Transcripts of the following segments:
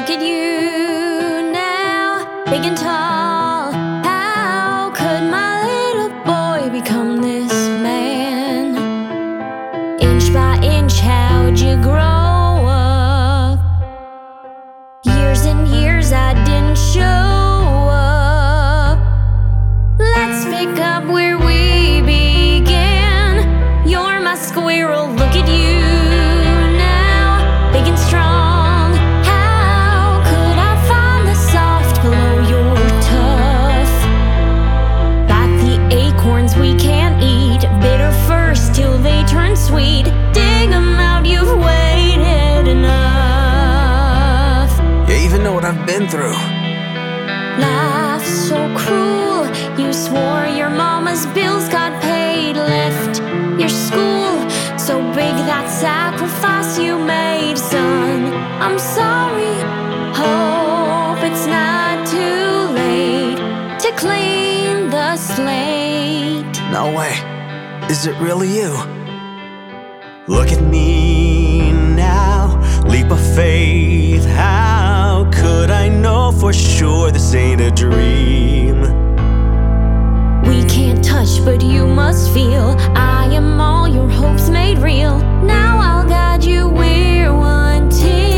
Look at you now, big and tall. How could my little boy become this man? Inch by inch, how'd you grow up? Years and years I didn't show up. Let's pick up where we began. You're my squirrel, look at you now, big and strong. How could I find the soft below your tough? Got the acorns we can't eat, bitter first till they turn sweet. Dig 'em out, you've waited enough. You even know what I've been through. Life's so cruel, you swore your mama's bills got paid. Left your school so big that sacrifice you made. Son, I'm sorry, hope it's not too late to clean the slate. No way. Is it really you? Look at me now, leap of faith. How could I know for sure this ain't a dream? We can't touch, but you must feel. I am all your hopes made real. Now I'll guide you, we're one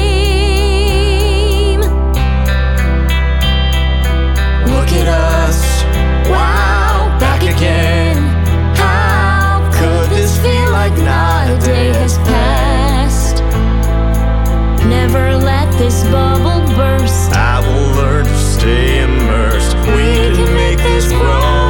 team. Look at us, wow, back again. How could this feel like not a day has passed? Never let this bubble burst. I will learn to stay immersed. We can make this grow.